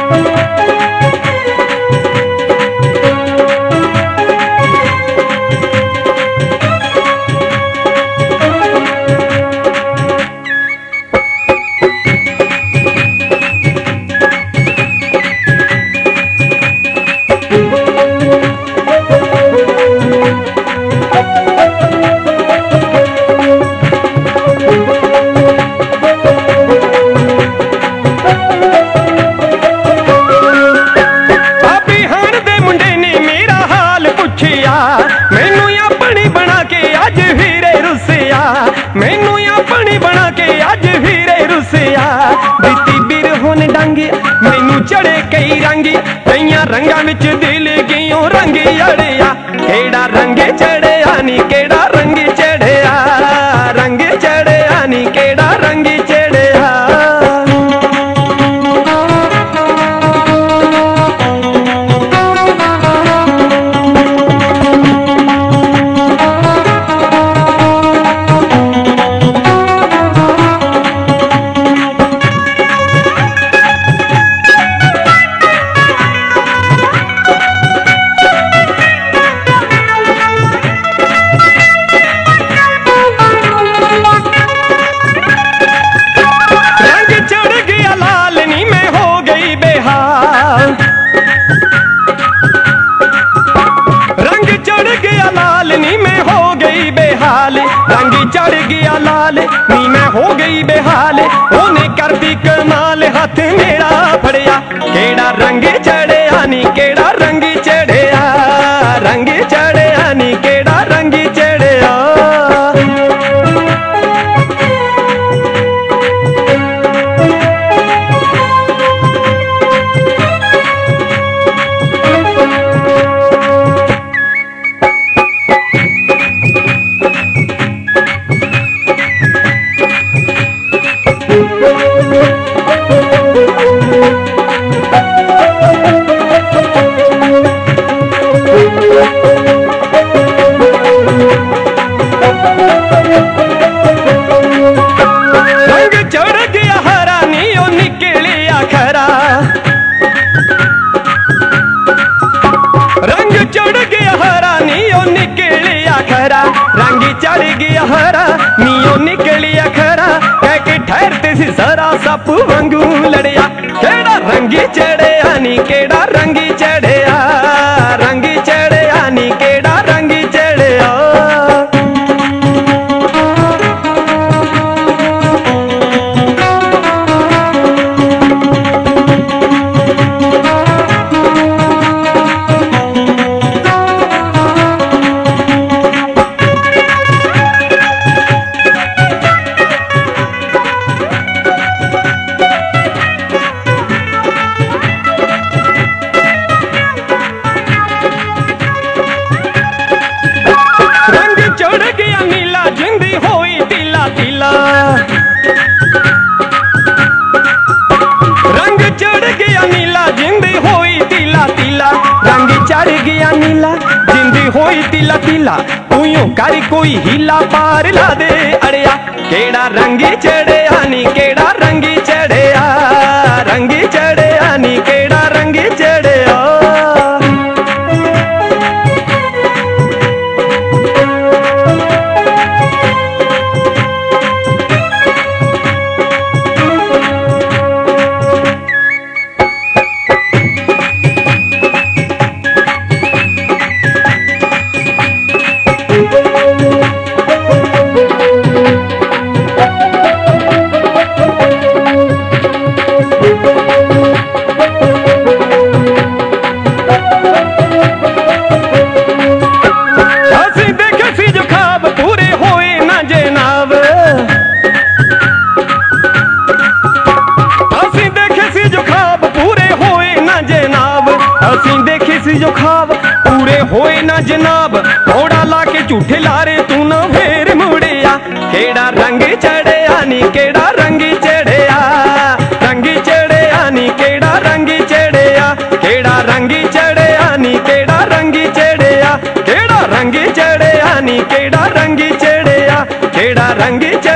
मैनू अपनी बना के अज हीरे रुसिया, मैनू अपनी बना के अज हीरे रुसिया। बीती बिरहुन डांगी मैनू चढ़े कई रंगी, कई रंगा विच दिल गियों रंगी अड़िया। केड़ा रंग चढ़िया नी केड़ा रंग चढ़िया, रंग चढ़िया नी केड़ा रंग चढ़िया। रंग चढ़ गया लाल नी मैं हो गई बेहाल, ओने कर दी कमाल हाथ मेरा फड़िया। केड़ा रंग चढ़िया नी केड़ा रंग चढ़िया, रंग चढ़िया नी केड़ा रंग चढ़िया। रंग चढ़ गया हरा नी ओ निकलिया खरा, रंग चढ़ गया हरा नी ओ निकलिया खरा। रंग चढ़ गया हरा नी ओ निकलिया खरा, कह के ठहरते सी सारा सप वांगू लड़िया। केड़ा रंग चढ़िया नी केड़ा रंग चढ़िया, रंग चढ़िया नी केड़ा रंग चढ़िया। रंग चढ़ गया नीला जिंदी होई तिला तिला, रंग चढ़ गया नीला जिंदी होई तिला तिला। रंग चढ़ गया नीला जिंदी होई तिला तिला, तूं कर कोई हीला पार ला दे अड़िया। केड़ा रंग चढ़िया नी केड़ा रंग चढ़िया, रंग चढ़िया नी केड़ा रंग चढ़िया। जो खाब पूरे होए ना जनाब, घोड़ा ला के झूठे लारे तू ना फेर मुड़िया। केड़ा रंग चढ़िया नी केड़ा रंग चढ़िया, रंग चढ़िया नी केड़ा रंग चढ़िया। केड़ा रंग चढ़िया नी केड़ा रंग चढ़िया, केड़ा रंग चढ़िया नी केड़ा रंग चढ़िया, केड़ा रंग